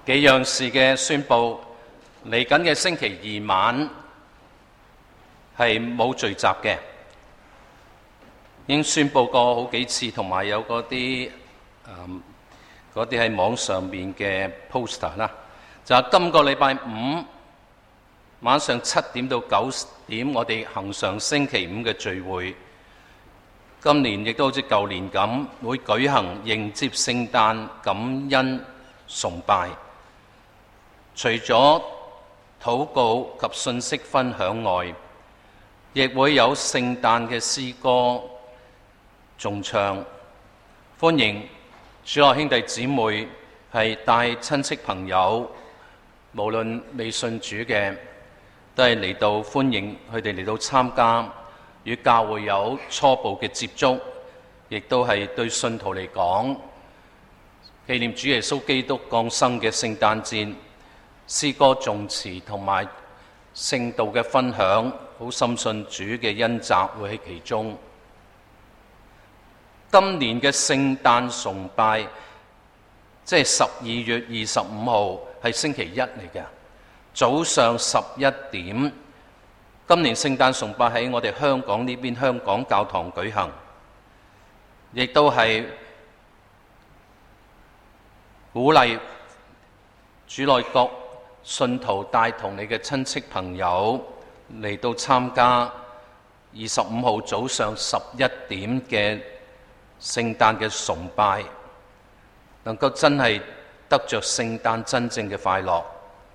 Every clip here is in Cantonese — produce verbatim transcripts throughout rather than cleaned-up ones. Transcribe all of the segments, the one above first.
幾樣事嘅宣佈，嚟緊嘅星期二晚係冇聚集嘅，已經宣佈過好幾次，同埋有嗰啲誒嗰啲喺網上面嘅 poster 啦。就係今個禮拜五晚上七點到九點，我哋恆常星期五嘅聚會。今年亦都好似舊年咁，會舉行迎接聖誕感恩崇拜。除咗禱告及信息分享外，亦會有聖誕嘅詩歌頌唱。歡迎主內兄弟姊妹係帶親戚朋友，無論未信主嘅，都係嚟到歡迎佢哋嚟到參加，與教會有初步嘅接觸，亦都係對信徒嚟講，紀念主耶穌基督降生嘅聖誕節，詩歌頌詞同埋聖道嘅分享，好深信主嘅恩澤會喺其中。今年嘅聖誕崇拜，即係十二月二十五號，係星期一嚟嘅，早上十一點。今年聖誕崇拜喺我哋香港呢邊香港教堂舉行，亦都係鼓勵主內各信徒帶同你嘅親戚朋友嚟到參加二十五號早上十一點嘅聖誕嘅崇拜，能夠真係得着聖誕真正嘅快樂。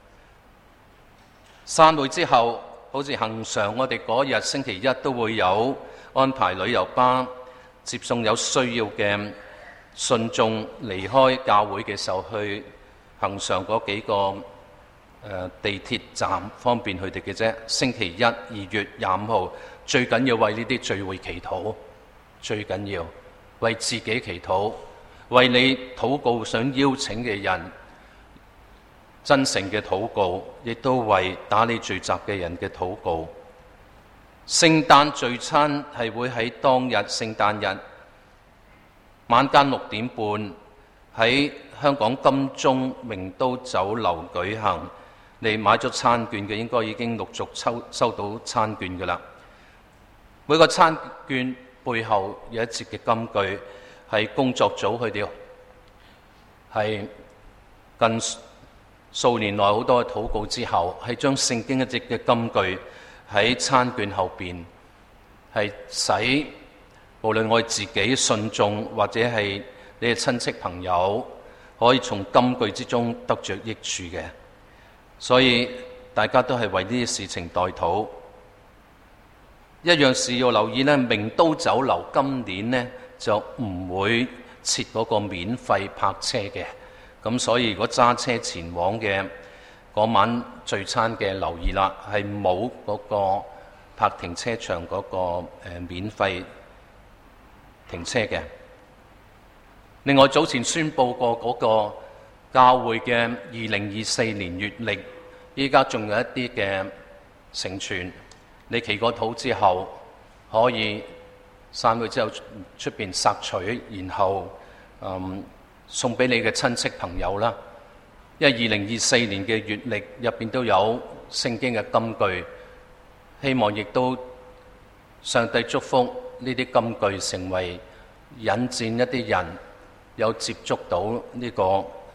散會之後，好似恆常，我哋嗰日星期一都會有安排旅遊巴接送有需要嘅信眾離開教會嘅時候，去恆常嗰幾個誒、呃、地鐵站方便佢哋嘅啫。星期一二月廿五號最緊要為呢啲聚會祈禱，最緊要為自己祈禱，為你禱告想邀請嘅人真誠嘅禱告，亦都為打理聚集嘅人嘅禱告。聖誕聚餐係會喺當日聖誕日晚間六點半喺香港金鐘榮都酒樓舉行。你買咗餐券嘅應該已經陸續抽收到餐券㗎啦。每個餐券背後有一節嘅金句，係工作組佢哋係近數年來好多嘅禱告之後，係將聖經一節嘅金句喺餐券後邊，係使無論我哋自己信眾或者係你嘅親戚朋友，可以從金句之中得着益處嘅。所以大家都係為呢啲事情代禱。一樣事要留意呢，名都酒樓今年呢就唔會設嗰個免費泊車嘅。咁所以如果揸車前往嘅嗰晚聚餐嘅，留意啦，係冇嗰個泊停車場嗰個誒免費停車嘅。另外早前宣佈過嗰個教會嘅二零二四年月曆，依家仲有一啲嘅成全。你祈過禱之後，可以散會之後出邊索取，然後嗯。送俾你嘅親戚朋友啦，因為二零二四年嘅月曆入邊都有聖經嘅金句，希望亦都上帝祝福呢啲金句成為引薦一啲人有接觸到呢個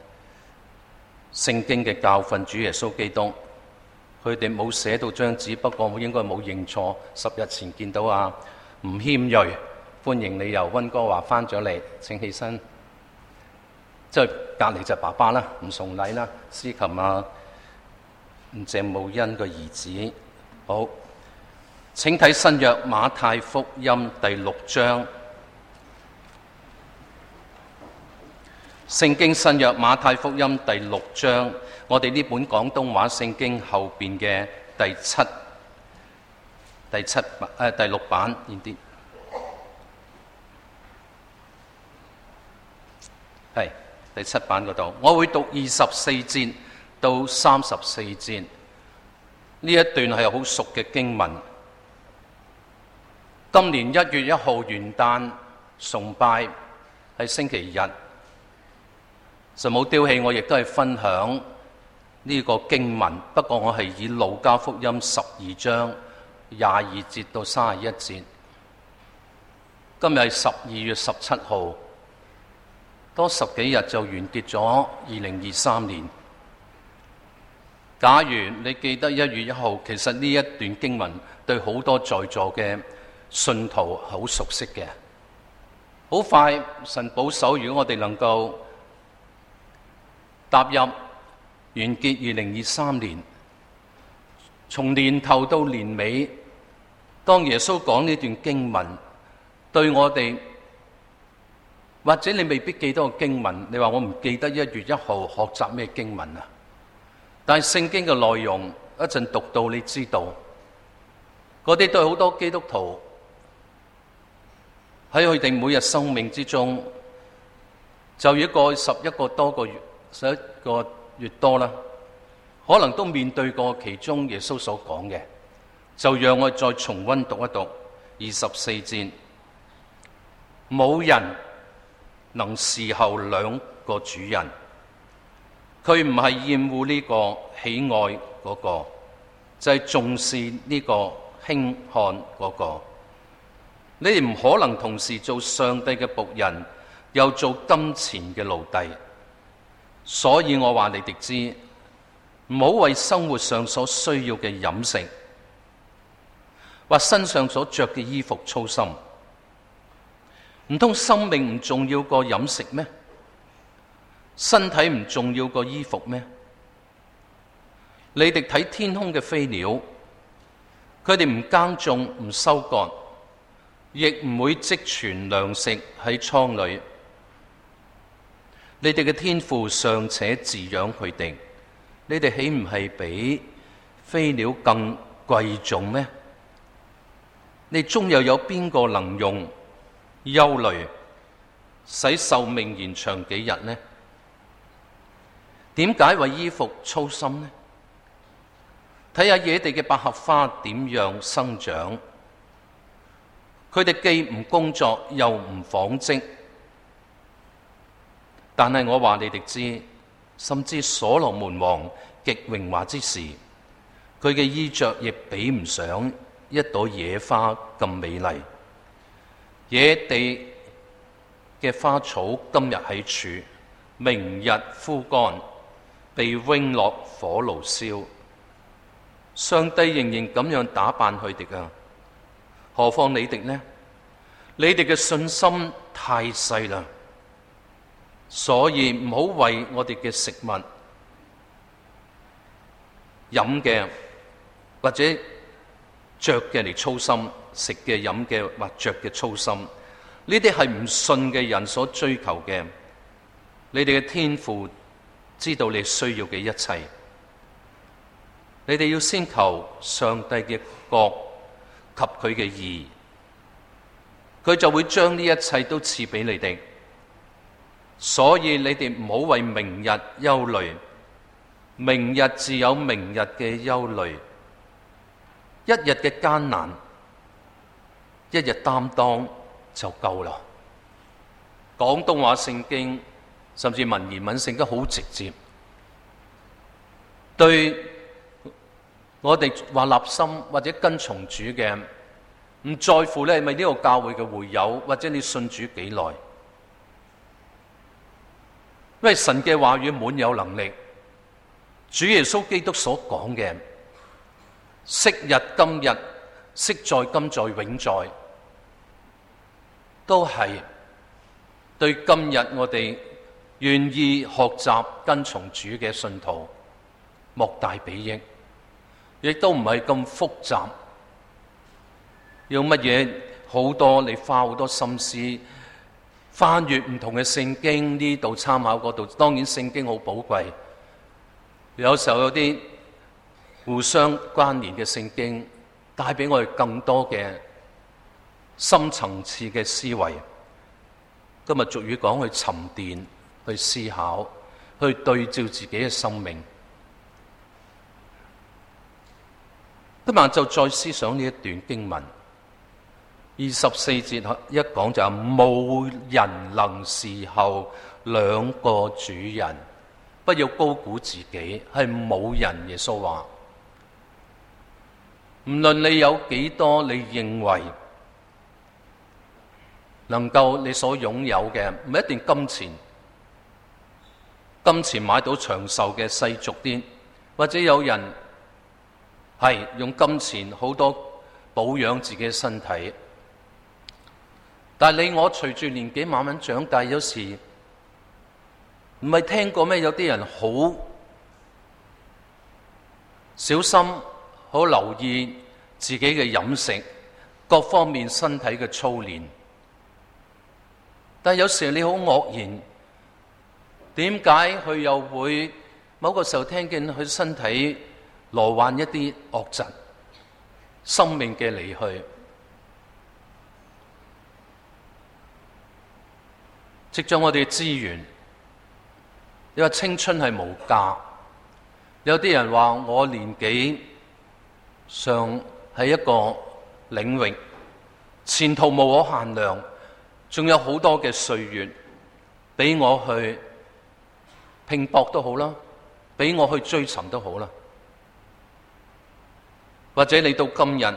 聖經嘅教訓。主耶穌基督，佢哋冇寫到張紙，不過我應該冇認錯。十日前見到啊吳謙瑞，歡迎你由溫哥華翻咗嚟，請起身。即係隔離就爸爸啦，吳崇禮啦，司琴啊，吳鄭慕恩個兒子。好，請睇新約馬太福音第六章。聖經新約馬太福音第六章，我哋呢本廣東話聖經後邊嘅第七、第七版誒、呃、第六版呢啲係。第七版嗰度，我會讀二十四節到三十四節，呢一段係好熟嘅經文。今年一月一號元旦崇拜係星期日， 神冇丟棄我，亦都係分享呢個經文。不過我係以路加福音十二章廿二節到三十一節。今日係十二月十七號，多十幾日就完結咗二零二三年。假如你記得一月一號，其實呢一段經文對好多在座嘅信徒好熟悉嘅。好快，神保守，如果我哋能夠踏入完結二零二三年，從年頭到年尾，當耶穌講呢段經文，對我哋，或者你未必記得個經文，你話我唔記得一月一號學習咩經文啊？但係聖經嘅內容，一陣讀到你知道，嗰啲對好多基督徒喺佢哋每日生命之中，就要過十一個多個月，十一個月多啦，可能都面對過其中耶穌所講嘅。就讓我再重溫讀一讀二十四節。冇人能侍候兩個主人，佢唔係厭惡呢個喜愛嗰個，就係重視呢個輕看嗰個。你哋唔可能同時做上帝嘅僕人，又做金錢嘅奴隸。所以我話你哋知，唔好為生活上所需要嘅飲食，或身上所着嘅衣服操心。唔通生命唔重要過飲食咩？身體唔重要過衣服咩？你哋睇天空嘅飛鳥，佢哋唔耕種唔收割，亦唔會積存糧食喺倉裏。你哋嘅天父尚且飼養佢哋，你哋豈唔係比飛鳥更貴重咩？你中又有邊個能用憂慮使壽命延長幾日呢？點解為衣服操心呢？睇下野地嘅百合花點樣生長，佢哋既唔工作又唔紡織，但係我話你哋知，甚至所羅門王極榮華之時，佢嘅衣着亦比唔上一朵野花咁美麗。野地嘅花草今日喺處，明日枯乾，被扔落火爐燒。上帝仍然咁樣打扮佢哋啊，何況你哋呢？你哋嘅信心太細啦，所以唔好為我哋嘅食物、飲嘅或者着嘅嚟操心，食嘅、飲嘅或着嘅操心。呢啲係唔信嘅人所追求嘅。你哋嘅天父知道你需要嘅一切，你哋要先求上帝嘅國及佢嘅義，佢就會將呢一切都賜俾你哋。所以你哋唔好為明日憂慮，明日自有明日嘅憂慮。一日嘅艱難，一日擔當就夠啦。廣東話聖經甚至文言文聖經好直接，對我哋話立心或者跟從主嘅，唔在乎你係咪呢個教會嘅會友，或者你信主幾耐，因為神嘅話語滿有能力。主耶穌基督所講嘅昔日今日昔在今在永在，都係對今日我哋願意學習跟從主嘅信徒莫大裨益，亦都唔係咁複雜，要乜嘢好多你花好多心思翻閱唔同嘅聖經，呢度參考嗰度。當然聖經好寶貴，有時候有啲互相關聯嘅聖經帶俾我哋更多嘅深層次嘅思維。今日俗語講去沉澱、去思考、去對照自己嘅生命。今晚就再思想呢一段經文。 二十四節一講就係冇人能侍候兩個主人，不要高估自己，係冇人。耶穌話，唔論你有幾多，你認為能夠你所擁有嘅，唔一定金錢，金錢買到長壽嘅世俗啲，或者有人係用金錢好多保養自己嘅身體，但係你我隨住年紀慢慢長大，有時唔係聽過咩？有啲人好小心，好留意自己嘅飲食，各方面身體嘅操練。但係有時你好愕然，點解佢又會某個時候聽見佢身體罹患一啲惡疾，生命嘅離去？藉著我哋嘅資源，你話青春係無價，有啲人話我年紀上係一個領域，前途無可限量，仲有好多嘅歲月俾我去拼搏都好啦，俾我去追尋都好啦。或者你到今日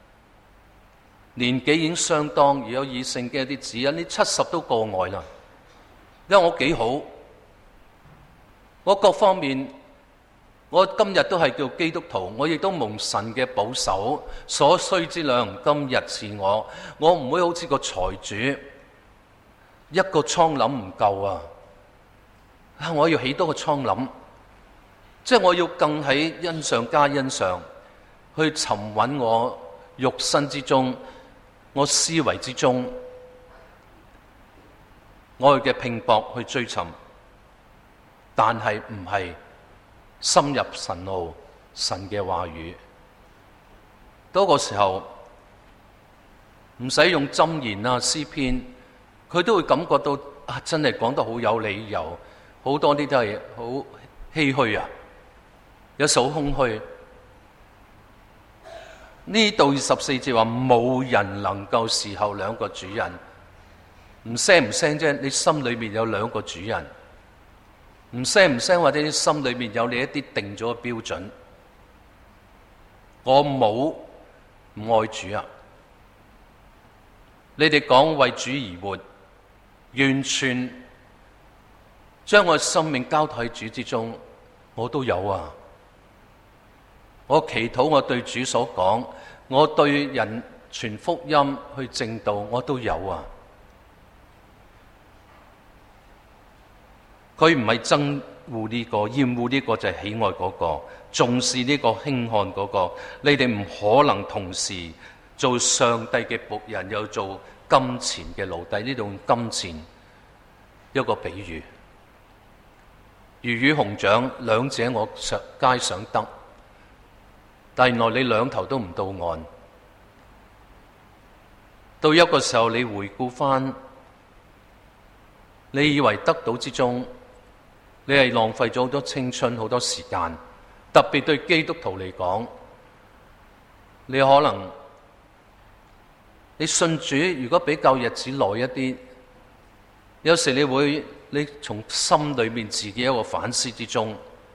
年紀已經相當，而有以聖經嘅一啲指引，你七十都過外啦。因為我幾好，我各方面，我今日都係叫基督徒，我亦都蒙神嘅保守，所需之量今日是我，我唔會好似個財主，一個倉廩唔夠啊！啊，我要起多個倉廩，即係我要更喺恩上加恩上，去尋揾我肉身之中，我思維之中，我嘅拼搏去追尋，但係唔係深入神奧神嘅話語。多個時候唔使用箴言啊詩篇，佢都會感覺到啊，真係講得好有理由，好多啲都係好唏噓啊，有時好空虛。呢度二十四節話冇人能夠侍候兩個主人。唔聲唔聲啫，你心裏面有兩個主人，唔聲唔聲，或者你心裏面有你一啲定咗嘅標準。我冇唔愛主啊！你哋講為主而活，完全將我生命交託喺主之中，我都有啊！我祈禱，我對主所講，我對人傳福音去證道，我都有啊！佢唔係憎惡呢個，厭惡呢個就係喜愛嗰個，重視呢個，輕看嗰個。你哋唔可能同時做上帝嘅僕人，又做金錢嘅奴隸。呢種金錢一個比喻，魚與熊掌兩者我皆想得，但原來你兩頭都唔到岸。到一個時候，你回顧翻，你以為得到之中，你係浪費咗好多青春、好多時間，特別對基督徒嚟講，你可能你信主，如果比較日子耐一啲，有時你會你從心裏面自己一個反思之中，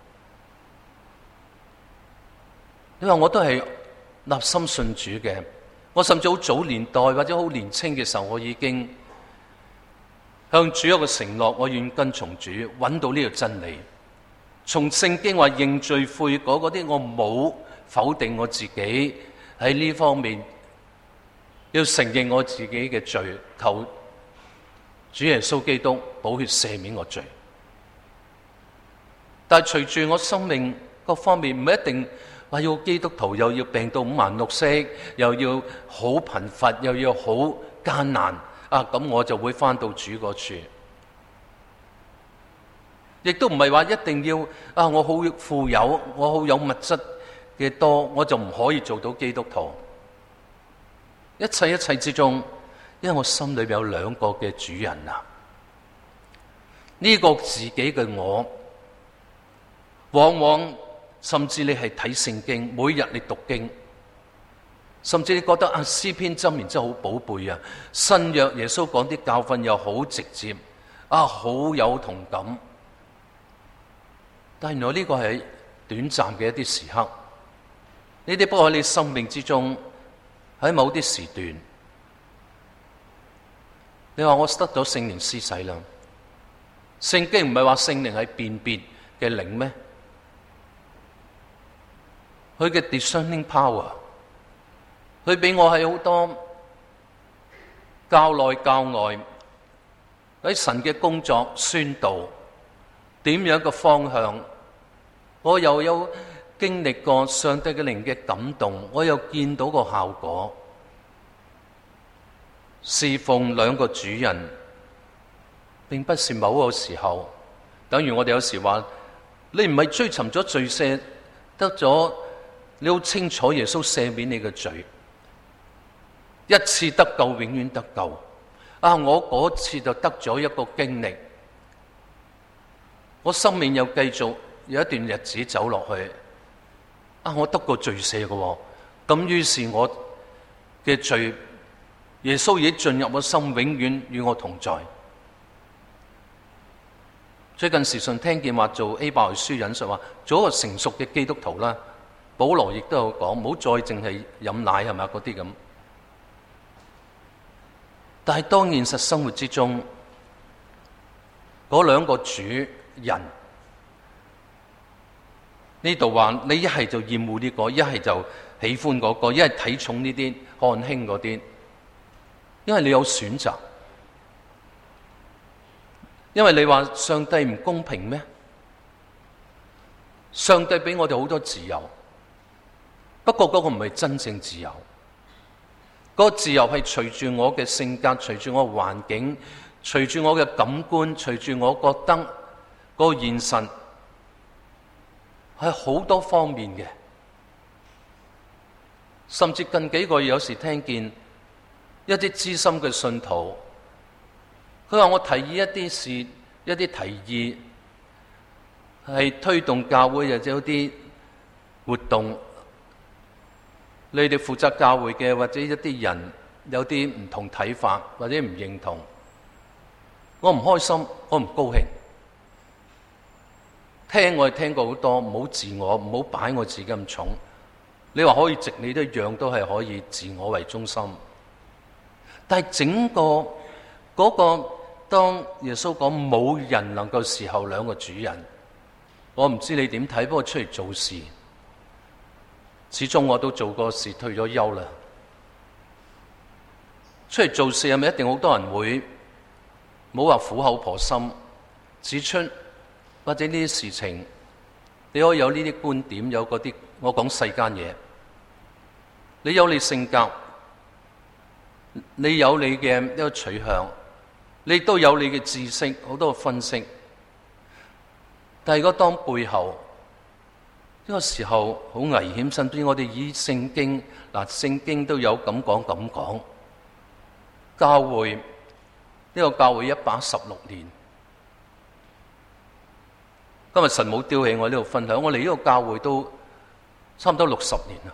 你話我都係立心信主嘅，我甚至好早年代或者好年青嘅時候，我已經向主一個承諾，我願跟從主，揾到呢個真理。從聖經話認罪悔改嗰啲，我冇否定我自己喺呢方面，要承認我自己嘅罪，求主耶穌基督寶血赦免我罪。但係隨住我生命各方面，唔一定話要基督徒又要病到五顏六色，又要好貧乏，又要好艱難。啊，咁我就會返到主嗰處，亦都唔係話一定要啊，我好富有，我好有物質嘅多，我就唔可以做到基督徒。一切一切之中，因為我心裏面有兩個嘅主人啊，呢個自己嘅我，往往甚至你係睇聖經，每日你讀經， 甚至你覺得啊，詩篇箴言真係好寶貝啊，新約耶穌講啲教訓又好直接啊，好有同感。但係原來呢個係短暫嘅一啲時刻，呢啲不過喺你生命之中，喺某啲時段，你話我得咗聖靈施洗啦，聖經唔係話聖靈係辨別嘅靈咩？佢嘅 discerning power， 佢俾我係好多教內教外喺神嘅工作宣導，點樣嘅方向，我又有經歷過上帝嘅靈嘅感動，我又見到個效果。侍奉兩個主人，並不是某個時候，等於我哋有時話，你唔係追尋咗罪赦得咗，你好清楚耶穌赦免你嘅罪，一次得救永遠得救。啊，我嗰次就得咗一個經歷，我生命又繼續有一段日子走落去。啊，我得過罪赦嘅，咁於是我嘅罪，耶穌已經進入我心，永遠與我同在。最近時常聽見話做希伯來書引述話，做一個成熟嘅基督徒啦。保羅亦都有講，唔好再淨係飲奶係咪嗰啲咁。但係當現實生活之中，嗰兩個主人呢度話，你一係就厭惡呢個，一係就喜歡嗰個，一係睇重呢啲，看輕嗰啲。因為你有選擇，因為你話上帝唔公平咩？上帝俾我哋好多自由，不過嗰個唔係真正自由。嗰個自由係隨住我嘅性格，隨住我嘅環境，隨住我嘅感官，隨住我覺得嗰個現實係好多方面嘅。甚至近幾個月有時聽見一啲資深嘅信徒，佢話我提議一啲事，一啲提議係推動教會或者有啲活動，你哋負責教會嘅或者一啲人有啲唔同睇法或者唔認同，我唔開心，我唔高興。聽我係聽過好多，唔好自我，唔好擺我自己咁重。你話可以直，你都一樣都係可以自我為中心。但係整個嗰個，當耶穌講冇人能夠侍候兩個主人，我唔知你點睇，不過出嚟做事，始終我都做過事，退咗休啦。出嚟做事係咪一定好多人會冇話苦口婆心指出，或者呢啲事情你可以有呢啲觀點，有嗰啲我講世間嘢，你有你性格，你有你嘅一個取向，你都有你嘅知識，好多分析。但係如果當背後呢個時候好危險，甚至我哋以聖經嗱，聖經都有咁講咁講。教會呢個教會一百一十六年，今日神冇丟棄我呢度分享，我哋呢個教會都差唔多六十年啦，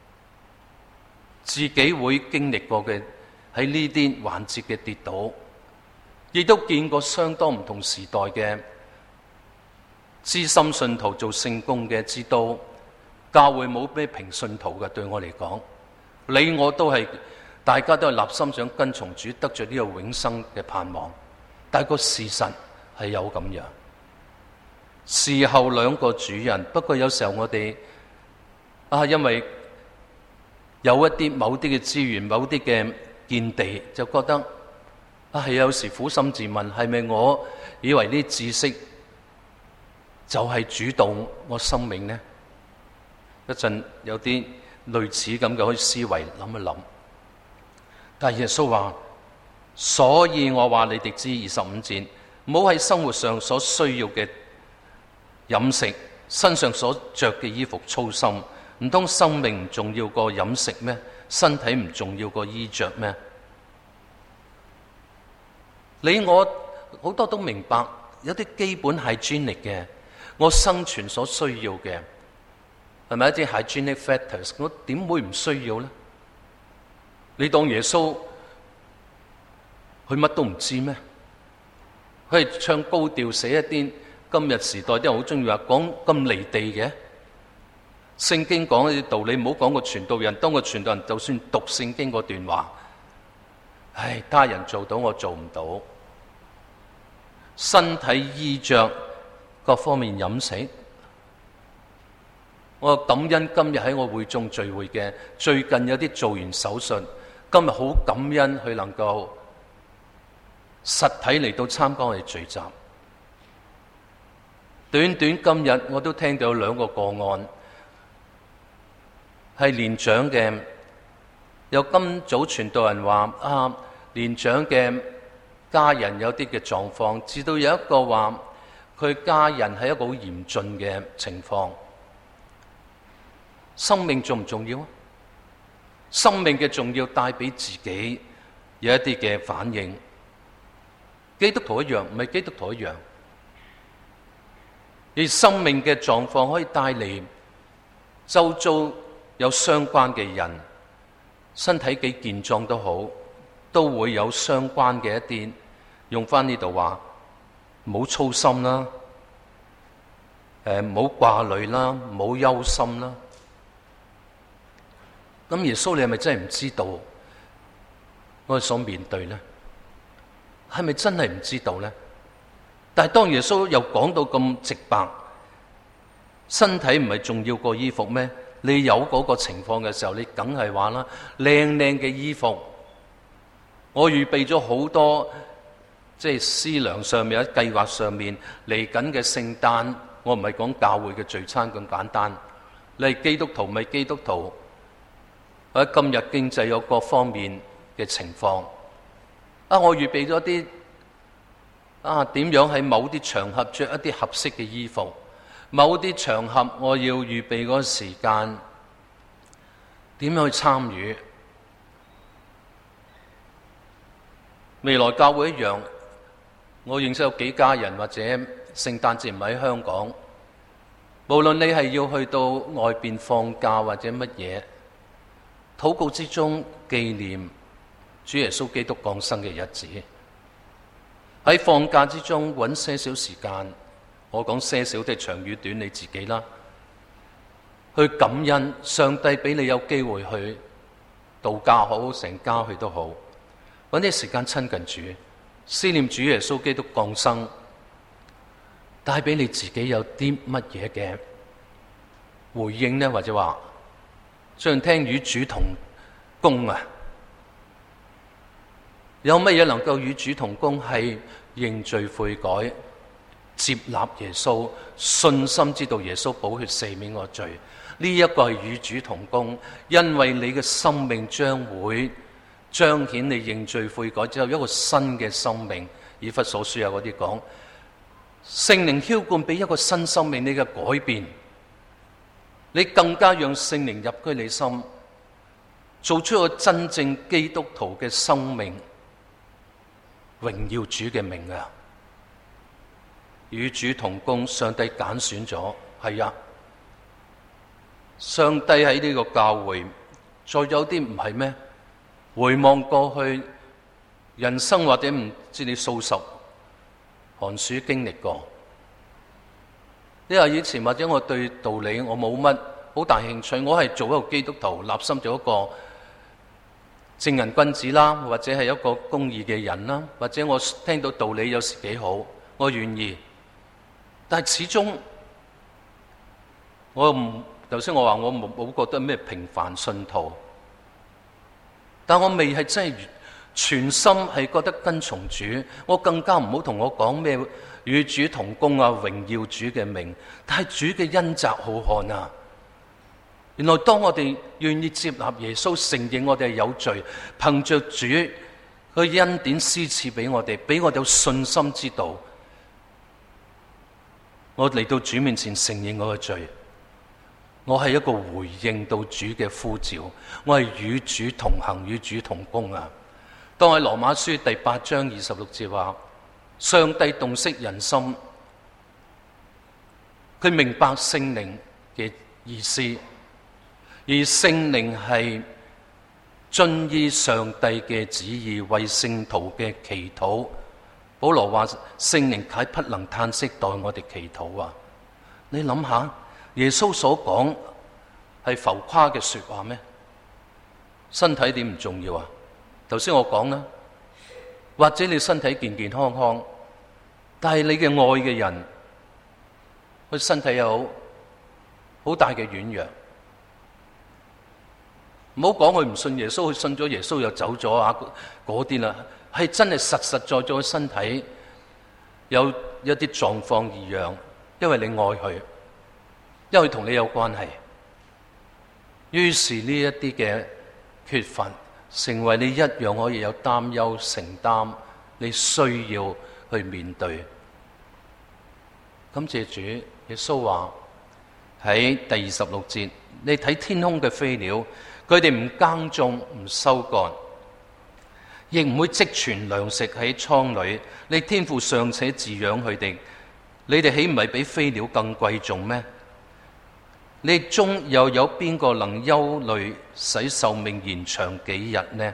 自己會經歷過嘅。喺呢啲環節嘅跌倒，亦都見過相當唔同時代嘅資深信徒做聖工嘅，知道教會冇咩平信徒嘅。對我嚟講，你我都係大家都係立心想跟從主，得着呢個永生嘅盼望。但係個事實係有咁樣，侍候兩個主人。不過有時候我哋啊，因為有一啲某啲嘅資源，某啲嘅見地，就覺得啊，係有時苦心自問，係咪我以為啲知識就係主動我生命呢？一陣有啲類似咁嘅可以思維諗一諗。但係耶穌話，所以我話你哋知，二十五節，唔好喺生活上所需要嘅飲食，身上所着嘅衣服操心。唔通生命唔重要過飲食咩？身體唔重要過衣着咩？你我好多都明白，有啲基本hygienic嘅，我生存所需要嘅，係咪一啲 hygienic factors？我點會唔需要呢？ 你當耶穌佢乜都唔知咩？佢係唱高調寫一啲今日時代啲人好中意話講咁離地嘅。聖經講一啲道理，唔好講個傳道人，當個傳道人就算讀聖經嗰段話，唉，他人做到我做唔到，身體衣着各方面飲食，我感恩今日喺我會眾聚會嘅，最近有啲做完手術，今日好感恩佢能夠實體嚟到參加我哋聚集。短短今日我都聽到有兩個個案，係年長嘅，有今早傳道人話啊，年長嘅家人有啲嘅狀況，至到有一個話佢家人係一個好嚴峻嘅情況。生命重唔重要啊？生命嘅重要帶俾自己有一啲嘅反應。基督徒一樣，唔係基督徒一樣。而生命嘅狀況可以帶嚟周遭有相關嘅人，身體幾健壯都好，都會有相關嘅一啲，用翻呢度話，唔好操心啦，誒唔好掛慮啦，唔好憂心啦。咁耶穌你係咪真係唔知道我哋所面對呢？係咪真係唔知道呢？但係當耶穌又講到咁直白，身體唔係重要過衣服咩？你有嗰個情況嘅時候，你梗係話啦，靚靚嘅衣服，我預備咗好多，即係思量上面、喺計劃上面嚟緊嘅聖誕，我唔係講教會嘅聚餐咁簡單。你係基督徒咪基督徒？或者今日經濟有各方面嘅情況，啊，我預備咗啲啊，點樣喺某啲場合着一啲合適嘅衣服，某啲場合我要預備嗰個時間，點樣去參與？未來教會一樣，我認識有幾家人或者聖誕節唔喺香港，無論你係要去到外邊放假或者乜嘢，禱告之中紀念主耶穌基督降生嘅日子，喺放假之中揾些少時間，我講些少即係長與短你自己啦，去感恩上帝俾你有機會去度假好，成家去都好，揾啲時間親近主，思念主耶穌基督降生，帶俾你自己有啲乜嘢嘅回應呢？或者話最近聽與主同工啊，有乜嘢能夠與主同工？係認罪悔改，接納耶穌，信心知道耶穌寶血赦免我罪，呢一個係與主同工。因為你嘅生命將會彰顯你認罪悔改之後一個新嘅生命。以弗所書有嗰啲講，聖靈澆灌俾一個新生命，你嘅改變，你更加讓聖靈入居你心，做出一個真正基督徒嘅生命，榮耀主嘅名啊！與主同工，上帝揀選咗，係啊！上帝喺呢個教會，再有啲唔係咩？回望過去，人生或者唔知你數十寒暑經歷過。因為以前或者我對道理我冇乜好大興趣，我係做一個基督徒，立心做一個正人君子啦，或者係一個公義嘅人啦，或者我聽到道理有時幾好，我願意。但係始終我唔，頭先我話我冇冇覺得咩平凡信徒，但我未係真係全心係覺得跟從主，我更加唔好同我講咩與主同工啊，榮耀主嘅名。但係主嘅恩澤浩瀚啊！原來當我哋願意接納耶穌，承認我哋係有罪，憑着主佢恩典施賜俾我哋，俾我哋有信心知道，我嚟到主面前承認我嘅罪，我係一個回應到主嘅呼召，我係與主同行，與主同工啊！當喺羅馬書第八章二十六節話，上帝洞悉人心，佢明白聖靈嘅意思，而聖靈係遵依上帝嘅旨意，為聖徒嘅祈禱。保羅話聖靈啟不能嘆息代我哋祈禱啊！你諗下，耶穌所講係浮誇嘅說話咩？身體點唔重要啊？頭先我講啦，或者你身體健健康康，但係你嘅愛嘅人，佢身體有好大嘅軟弱。唔好講佢唔信耶穌，佢信咗耶穌又走咗啊！嗰啲啦，係真係實實在在身體有一啲狀況異樣，因為你愛佢，因為佢同你有關係。於是呢一啲嘅缺乏，成為你一樣可以有擔憂承擔，你需要去面對。感謝主，耶穌話喺第二十六節，你睇天空嘅飛鳥，佢哋唔耕種唔收割，亦唔會積存糧食喺倉裏，你天父尚且飼養佢哋，你哋豈唔係比飛鳥更貴重咩？你中又有邊個能憂慮使壽命延長幾日呢？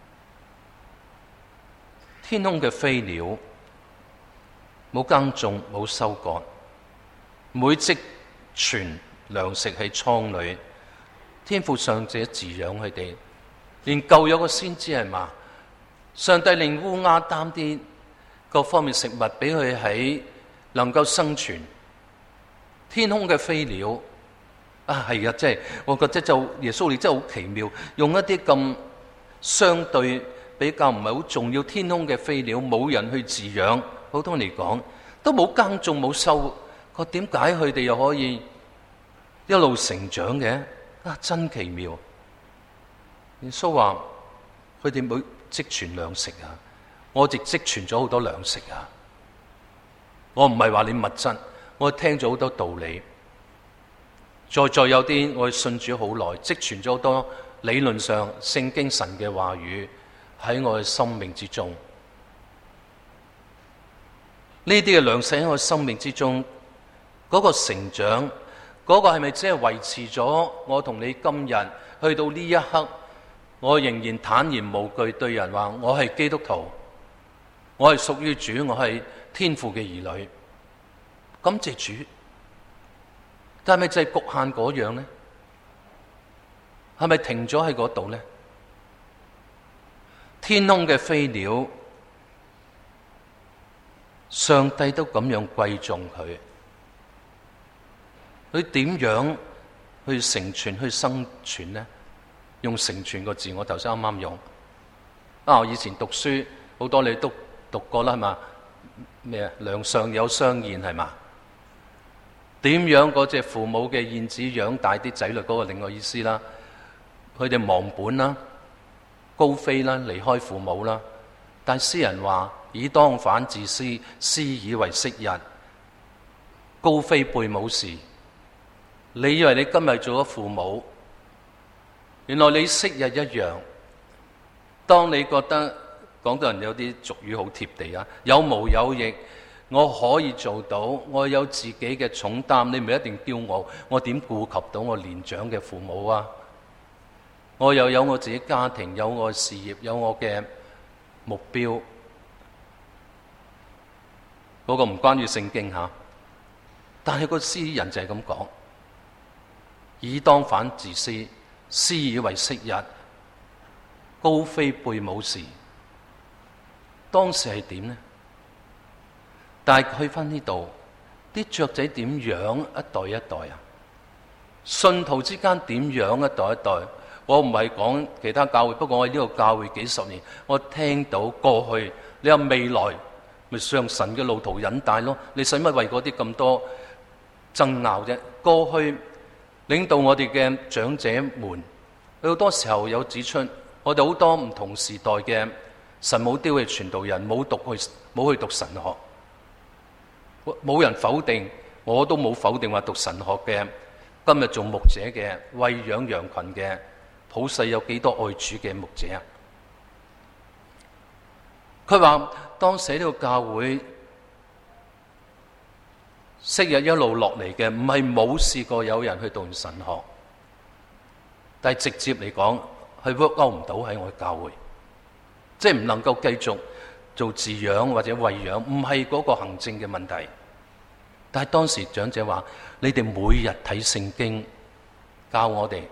天空嘅飛鳥冇耕種冇收割，唔會積存糧食喺倉裏，天父尚且飼養佢哋，連舊有個先知係嘛？上帝令烏鴉擔啲各方面食物俾佢喺能夠生存。天空嘅飛鳥啊，係啊，即係我覺得就耶穌你真係好奇妙，用一啲咁相對比較唔係好重要天空嘅飛鳥，冇人去飼養，普通嚟講都冇耕種冇收，個點解佢哋又可以一路成長嘅？啊，真奇妙！耶穌話佢哋冇積存糧食啊，我亦積存咗好多糧食啊！我唔係話你物質，我聽咗好多道理。在座有啲我信主好耐，積存咗好多理論上聖經神嘅話語喺我嘅生命之中。呢啲嘅糧食喺我生命之中，嗰個成長，嗰個係咪只係維持咗我同你今日去到呢一刻，我仍然坦然無懼對人話我係基督徒，我係屬於主，我係天父嘅兒女，感謝主。但係咪就係局限嗰樣呢？係咪停咗喺嗰度呢？天空嘅飛鳥，上帝都咁樣貴重佢，佢點樣去成全、去生存呢？用成全個字，我頭先啱啱用。啊，我以前讀書好多你都讀過啦，係嘛？咩啊？梁上有雙燕係嘛？點樣嗰隻父母嘅燕子養大啲仔女，嗰個另外意思啦。佢哋忘本啦，高飛啦，離開父母啦。但詩人話：以當反自私，私以為昔日。高飛背母時，你以為你今日做咗父母，原來你昔日一樣。當你覺得廣東人有啲俗語好貼地啊，有毛有翼。我可以做到，我有自己嘅重擔，你唔係一定驕傲，我點顧及到我年長嘅父母啊？我又有我自己家庭，有我事業，有我嘅目標。嗰個唔關於聖經吓，但係個詩人就係咁講：以當反自私，私以為昔日。高飛背母時，當時係點呢？但係去翻呢度，啲雀仔點養一代一代啊？信徒之間點養一代一代？我唔係講其他教會，不過我喺呢個教會幾十年，我聽到過去，你話未來咪上神嘅路途引帶咯？你使乜為嗰啲咁多爭拗啫？過去領導我哋嘅長者們，佢好多時候有指出，我哋好多唔同時代嘅神冇丟嘅傳道人，冇讀去冇去讀神學。冇人否定，我都冇否定話讀神學嘅，今日做牧者嘅，餵養羊群嘅，普世有幾多愛主嘅牧者啊？佢話當時呢個教會昔日一路落嚟嘅，唔係冇試過有人去讀神學，但係直接嚟講， 係 work out 唔到喺我嘅教會，即係唔能夠繼續做飼養或者餵養，唔係嗰個行政嘅問題。但係當時長者話：你哋每日睇聖經教我哋，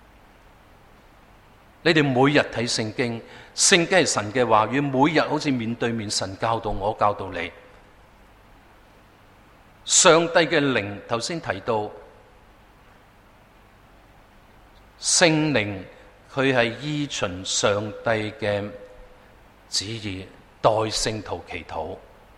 你哋每日睇聖經，聖經係神嘅話語，每日好似面對面神教導我，教導你。上帝嘅靈頭先提到，聖靈佢係依循上帝嘅旨意代聖徒祈禱，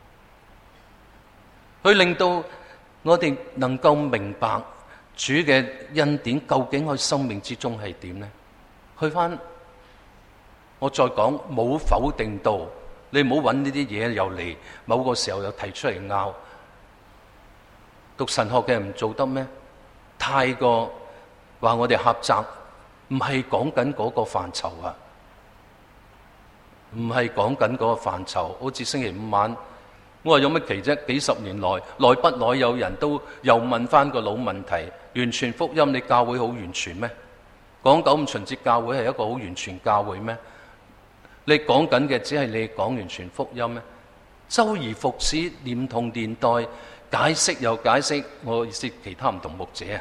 佢令到我哋能夠明白主嘅恩典究竟喺生命之中係點呢？去翻我再講，冇否定到，你唔好揾呢啲嘢又嚟某個時候又提出嚟拗。讀神學嘅人唔做得咩？太過話我哋狹窄，唔係講緊嗰個範疇啊，唔係講緊嗰個範疇。好似星期五晚，我話有乜奇啫？幾十年來，耐不耐有人都又問翻個老問題：完全福音，你教會好完全咩？講九五旬節教會係一個好完全教會咩？你講緊嘅只係你講完全福音咩？周而復始，念同年代。解釋又解釋，我意思其他唔同牧者啊，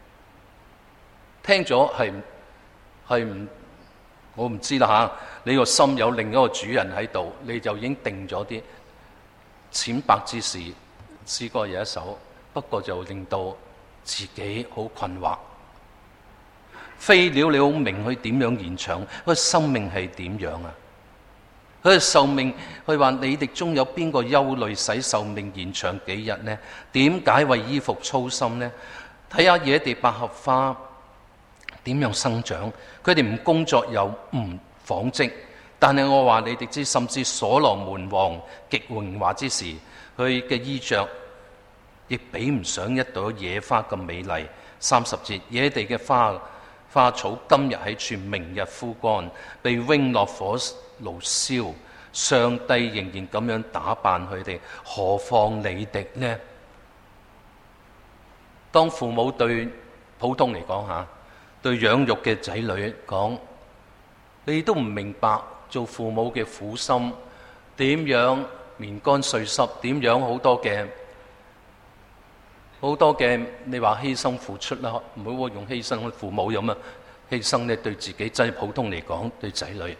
聽咗係係唔，我唔知啦吓。你個心有另一個主人喺度，你就已經定咗啲淺白之事。詩歌有一首，不過就令到自己好困惑。飛鳥你好明佢點樣延長，佢生命係點樣啊？佢嘅壽命，佢話你哋中有邊個憂慮使壽命延長幾日呢？點解為衣服操心呢？睇下野地百合花點樣生長，佢哋唔工作又唔紡織，但係我話你哋知，甚至所羅門王極榮華之時，佢嘅衣着亦比唔上一朵野花咁美麗。三十節，野地嘅花花草今日喺處，明日枯乾，被扔落火爐燒，上帝仍然咁樣打扮佢哋，何況你哋呢？當父母對普通嚟講吓，對養育嘅仔女講，你都唔明白做父母嘅苦心，點樣棉乾絮濕，點樣好多嘅好多嘅，你話犧牲付出啦，唔好用犧牲，父母有乜犧牲呢？對自己真係普通嚟講，對仔女。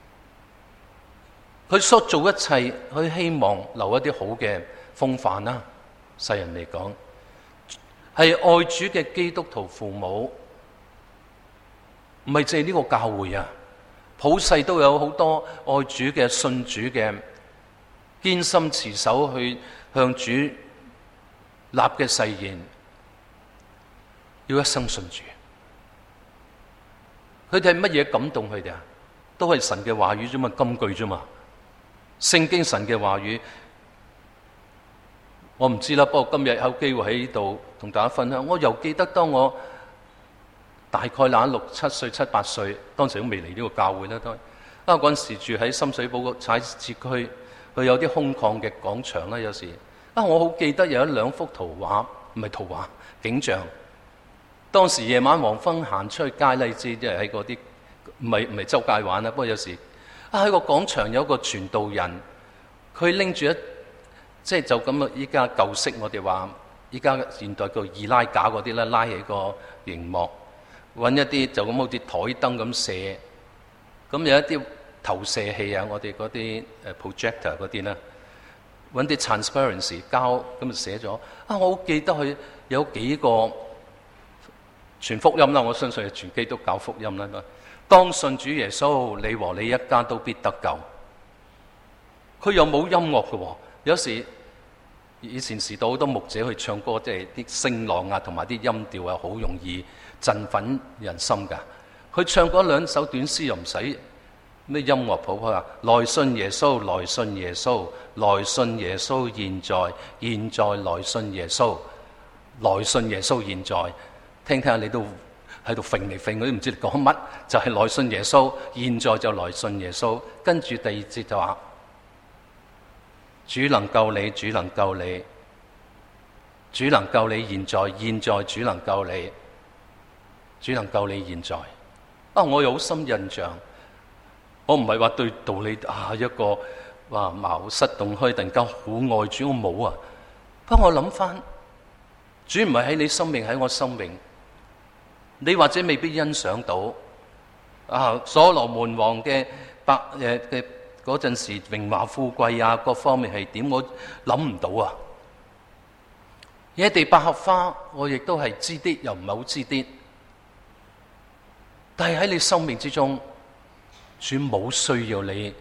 佢所做一切，佢希望留一啲好嘅風範啦。世人嚟講，係愛主嘅基督徒父母，唔係淨係呢個教會啊，普世都有好多愛主嘅信主嘅，堅心持守去向主立嘅誓言，要一生信主。佢哋係乜嘢感動佢哋啊？都係神嘅話語啫嘛，金句啫嘛。聖經神嘅話語，我唔知啦。不過今日有機會喺呢度同大家分享。我又記得當我大概嗱六七歲、七八歲，當時都未嚟呢個教會啦。都啊嗰陣時住喺深水埗個踩字區，佢有啲空曠嘅廣場啦。有時啊，我好記得有一兩幅圖畫，唔係圖畫景象。當時夜晚黃昏行出去街，你知即係喺嗰啲唔係唔係周街玩啦。不過有時。啊！喺個廣場有個傳道人，佢拎住一即係就咁啊！依家舊式我哋話，依家現代叫易拉架嗰啲咧，拉起個熒幕，揾一啲就咁好似台燈咁射，咁有一啲投射器啊，我哋嗰啲誒 projector 嗰啲咧，揾啲 transparency 膠咁就寫咗。啊！我好記得佢有幾個傳福音啦，我相信係傳基督教福音啦。當信主耶穌，你和你一家都必得救。佢又冇音樂嘅喎，有時以前時代好多牧者去唱歌，即係啲聲浪啊，同埋啲音調啊，好容易振奮人心㗎。佢唱嗰兩首短詩又唔使咩音樂譜，佢話來信耶穌，來信耶穌，來信耶穌，現在現在來信耶穌，來信耶穌，現在聽聽下你都。喺度揈嚟揈去，都唔知你講乜，就係、是、來信耶穌，現在就來信耶穌。跟住第二節就話：主能救你，主能救你，主能救你。現在，現在主能救你，主能救你。現在啊，我有好深印象。我唔係話對道理啊一個話茅塞頓開，突然間好愛主，我冇啊。不過我諗翻，主唔係喺你生命，喺我生命，你或者未必欣賞到啊。所羅門王嘅百誒嘅嗰陣時榮華富貴啊，各方面係點，我諗唔到啊。野地百合花，我亦都係知啲，又唔係好知啲。但係喺你生命之中，主冇需要你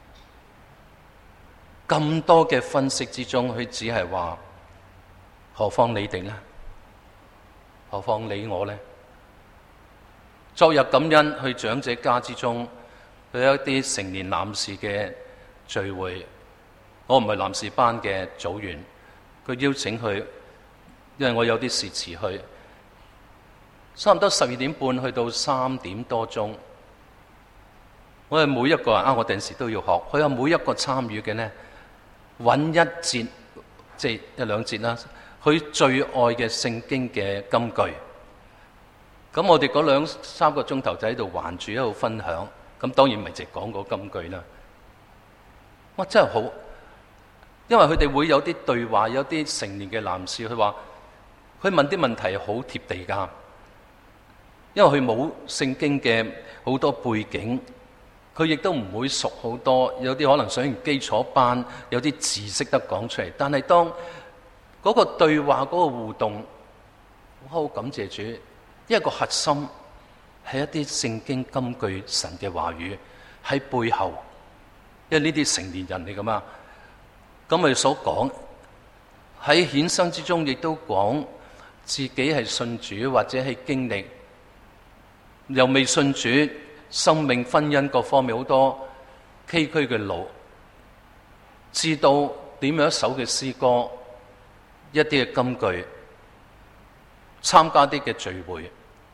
咁多嘅分析之中，佢只係話，何況你哋呢？何況你我呢？昨日感恩去長者家之中，去一啲成年男士嘅聚會，我唔係男士班嘅組員，佢邀請佢，因為我有啲事遲去，差唔多十二點半去到三點多鐘。我哋每一個人啊，我定時都要學。佢有每一個參與嘅呢，揾一節，即係一兩節啦。佢最愛嘅聖經嘅金句。咁我哋嗰兩三個鐘頭就喺度環住一路分享。咁當然唔係淨講嗰金句啦。哇，真係好，因為佢哋會有啲對話，有啲成年嘅男士，佢話佢問啲問題好貼地㗎，因為佢冇聖經嘅好多背景。佢亦都唔會熟好多，有啲可能上完基礎班，有啲字識得講出嚟。但係當嗰個對話嗰個互動，我好感謝主，因為個核心係一啲聖經金句神嘅話語喺背後，因為呢啲成年人嚟㗎嘛。咁佢所講喺衍生之中，亦都講自己係信主或者係經歷，又未信主。生命、婚姻各方面好多崎嶇嘅路，知道點樣一首嘅詩歌，一啲嘅金句，參加啲嘅聚會，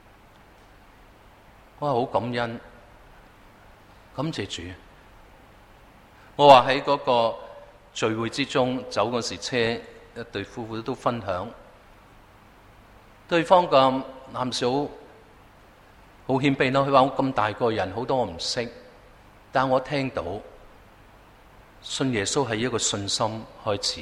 我係好感恩，感謝主。我話喺嗰個聚會之中走嗰時車，一對夫婦都分享，對方嘅男士好謙卑咯，佢話我咁大個人，好多我唔識，但我聽到信耶穌係一個信心開始。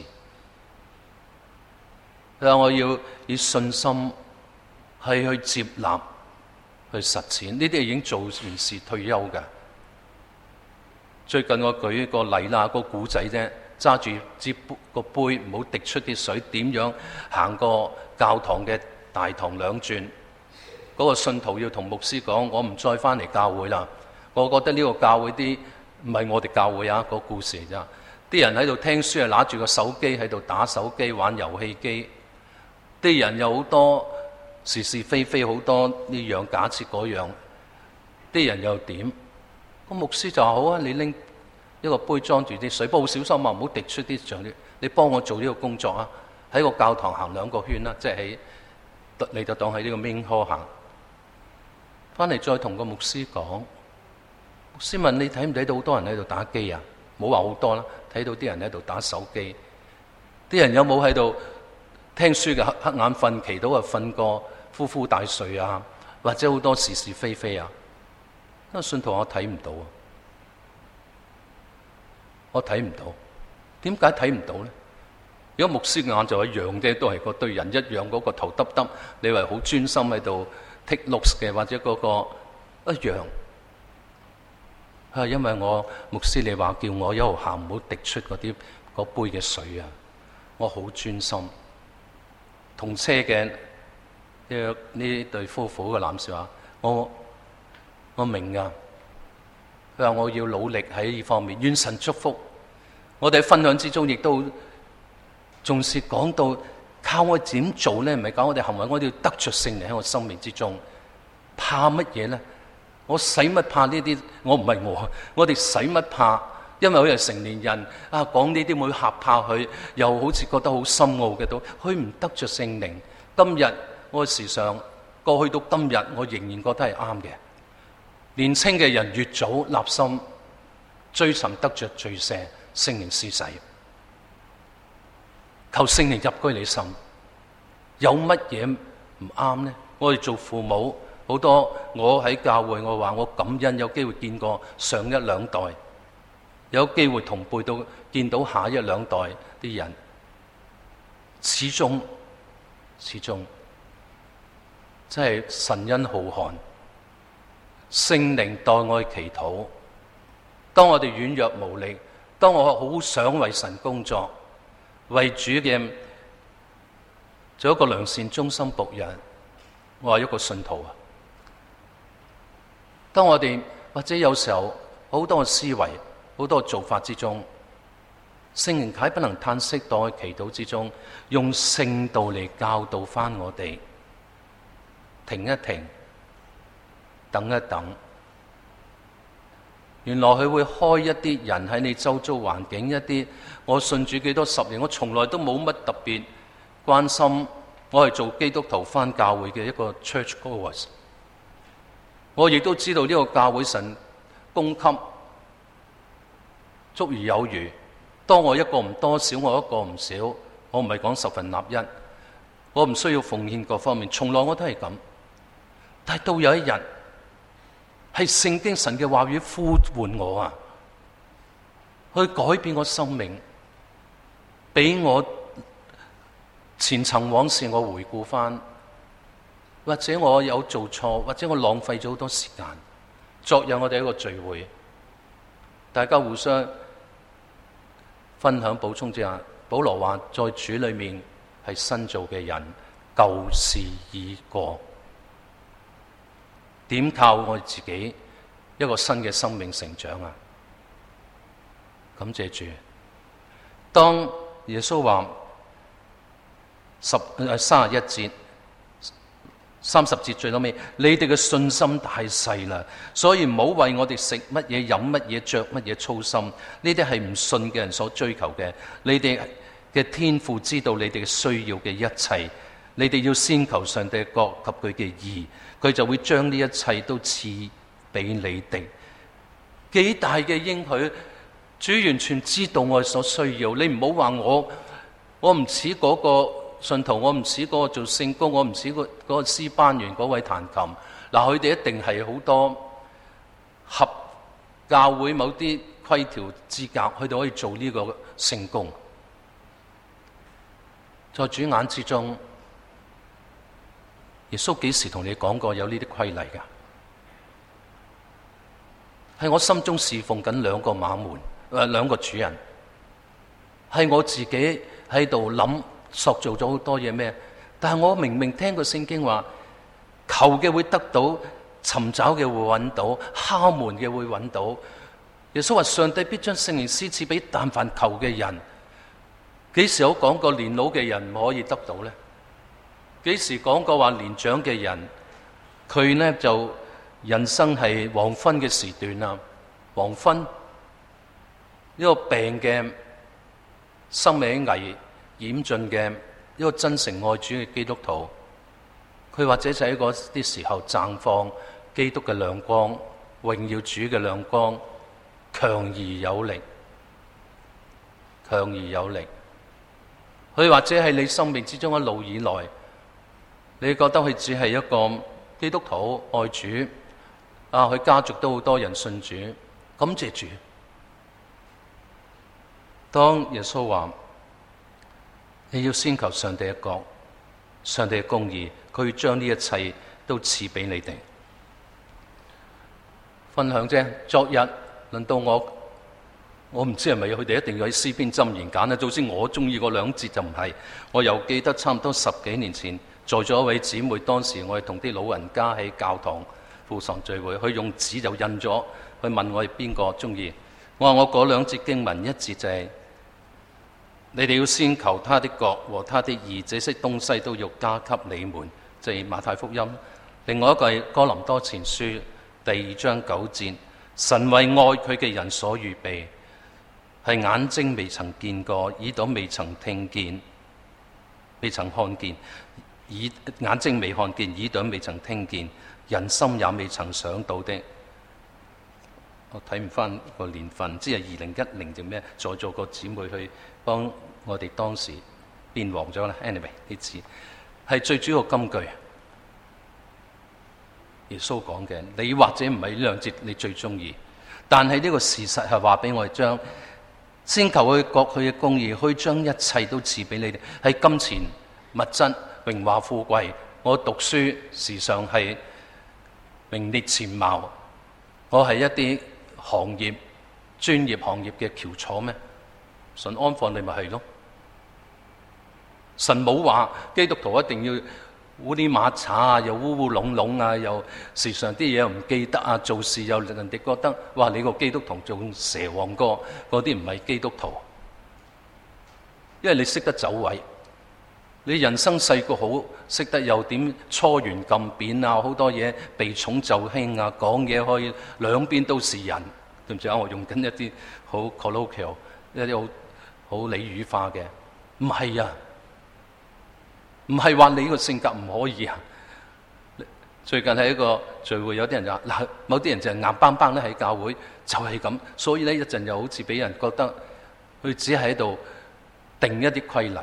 佢話我要以信心係去接納、去實踐，呢啲已經做完事退休嘅。最近我舉一個例啦，個古仔啫，揸住支個杯，唔好滴出啲水，點樣行過教堂嘅大堂兩轉？嗰個信徒要同牧師講：我唔再翻嚟教會啦。我覺得呢個教會啲唔係我哋教會啊，個故事嚟咋。啲人喺度聽書啊，拿住個手機喺度打手機玩遊戲機。啲人有好多是是非非，好多呢樣假設嗰樣。啲人又點？個牧師就話：好啊，你拎一個杯裝住啲水，不過好小心啊，唔好滴出啲上啲。你幫我做呢個工作啊，喺個教堂行兩個圈啦，即係喺你就當喺呢個 main hall 行。翻嚟再同個牧師講，牧師問你睇唔睇到好多人喺度打機啊？冇話好多啦，睇到啲人喺度打手機。啲人有冇喺度聽書嘅黑眼瞓，祈禱啊瞓過呼呼大睡啊？或者好多是是非非啊？因為信徒我睇唔到啊，我睇唔到。點解睇唔到咧？如果牧師眼就一樣啫，都係嗰對人一樣，嗰個頭耷耷，你話好專心喺度take notes嘅，或者嗰個一樣。係因為我牧師你話叫我一路行唔好滴出嗰啲嗰杯嘅水啊，我好專心。同車嘅呢呢對夫婦嘅男士話：我我明㗎。佢話我要努力喺呢方面，願神祝福。我哋喺分享之中亦都重視講到。靠我點做咧？唔係講我哋行為，我哋要得着聖靈喺我生命之中。怕乜嘢咧？我使乜怕呢啲？我唔係我，我哋使乜怕？因為佢係成年人啊，講呢啲會嚇怕佢，又好似覺得好深奧嘅都，佢唔得着聖靈。今日我時常過去到今日，我仍然覺得係啱嘅。年青嘅人越早立心追尋得着罪赦，聖靈施洗。求聖靈入居你心，有乜嘢唔啱呢？我哋做父母好多我喺教會，我話我感恩有機會見過上一兩代，有機會同輩到見到下一兩代啲人，始終始終真係神恩浩瀚，聖靈代我祈禱。當我哋軟弱無力，當我好想為神工作，為主嘅做一個良善忠心僕人，我係一個信徒啊。當我哋或者有時候好多嘅思維、好多嘅做法之中，聖靈喺不能嘆息代祈禱之中，用聖道嚟教導翻我哋，停一停，等一等。原來佢會開一啲人喺你周遭環境，一啲我信主幾多十年，我從來都冇乜特別關心，我係做基督徒翻教會嘅一個 church goers。我亦都知道呢個教會神供給足而有餘，當我一個唔多少，我一個唔少，我唔係講十分納一，我唔需要奉獻各方面，從來我都係咁。但係到有一日，係聖經神嘅話語呼喚我啊，去改變我生命，俾我前塵往事我回顧翻。或者我有做錯，或者我浪費咗好多時間。昨日我哋一個聚會，大家互相分享補充之下，保羅話在主裏面係新造嘅人，舊事已過。點靠我自己一個新嘅生命成長啊？感謝主。當耶穌話十誒三十一節。三十節最後尾，你哋嘅信心太細啦，所以唔好為我哋食乜嘢、飲乜嘢、着乜嘢操心。呢啲係唔信嘅人所追求嘅。你哋嘅天父知道你哋嘅需要嘅一切，你哋要先求上帝嘅國及佢嘅義，佢就會將呢一切都賜俾你哋。幾大嘅應許，主完全知道我所需要。你唔好話我，我唔似嗰個信徒，我唔似嗰個做聖工，我唔似嗰嗰個詩班員嗰位彈琴。嗱，佢哋一定係好多合教會某啲規條資格，佢哋可以做呢個聖工。在主眼之中，耶穌幾時同你講過有呢啲規例㗎？係我心中侍奉緊兩個馬門，誒兩個主人，係我自己喺度諗。塑造咗好多嘢咩？但係我明明聽過聖經話，求嘅會得到，尋找嘅會揾到，敲門嘅會揾到。耶穌話上帝必將聖靈施賜俾但凡求嘅人。幾時有講過年老嘅人唔可以得到呢？幾時講過話年長嘅人佢呢就人生係黃昏嘅時段啊？黃昏呢個病嘅生命危嚴峻嘅一個真誠愛主嘅基督徒，佢或者就喺嗰啲時候綻放基督嘅亮光，榮耀主嘅亮光，強而有力，強而有力。佢或者係你生命之中一路以來，你覺得佢只係一個基督徒愛主，啊，佢家族都好多人信主，感謝主。當耶穌話，你要先求上帝嘅國，上帝嘅公義，佢要將呢一切都賜俾你哋。分享啫，昨日輪到我，我唔知係咪佢哋一定要喺詩篇箴言揀咧。總之我中意嗰兩節就唔係。我又記得差唔多十幾年前，在座一位姊妹，當時我係同啲老人家喺教堂父喪聚會，佢用紙就印咗，佢問我係邊個中意。我話我嗰兩節經文，一節就係、是。你哋要先求他的國和他的義，這些東西都要加給你們，就係馬太福音。另外一個係哥林多前書第二章九節，神為愛佢嘅人所預備，係眼睛未曾見過，耳朵未曾聽見，未曾看見，耳眼睛未看見，耳朵未曾聽見，人心也未曾想到的。我睇唔翻個年份，即係二零一零定咩？再做個姊妹去幫我哋當時變黃咗啦。Anyway 呢次係最主要金句。 耶穌講嘅。你或者唔係呢兩節你最中意，但係呢個事實係話俾我哋將先求佢國佢嘅公義，可以將一切都賜俾你哋，喺金錢、物質、榮華富貴。我讀書時常係名列前茅，我係一啲行業專業行業嘅翹楚咩？神安放你咪係咯。神冇話基督徒一定要烏哩馬查啊，又烏烏籠籠啊，又時常啲嘢又唔記得啊，做事又令人哋覺得哇，你個基督徒仲蛇王過嗰啲唔係基督徒，因為你識得走位。你人生細個好識得又點搓圓撳扁啊，好多嘢避重就輕啊，講嘢可以兩邊都是人，對唔住啊？我用緊一啲好 colloquial 一啲好好俚語化嘅，唔係啊，唔係話你呢個性格唔可以啊。最近喺一個聚會，有啲人就話嗱，某啲人就係硬邦邦咧喺教會就係咁，所以咧一陣又好似俾人覺得佢只係喺度定一啲規例。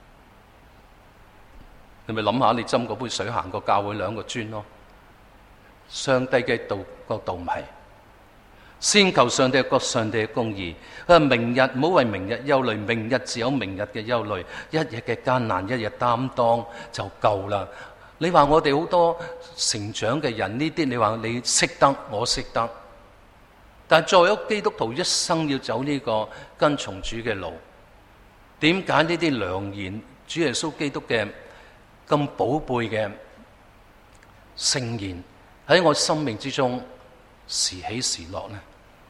你咪諗下，你斟嗰杯水行過教會兩個磚咯。上帝嘅道角度唔係，先求上帝嘅國，上帝嘅公義。佢話明日唔好為明日憂慮，明日自有明日嘅憂慮，一日嘅艱難一日擔當就夠啦。你話我哋好多成長嘅人呢啲，你話你識得，我識得，但係作為基督徒一生要走呢個跟從主嘅路，點解呢啲良言主耶穌基督嘅咁寶貝嘅聖言喺我生命之中時起時落呢？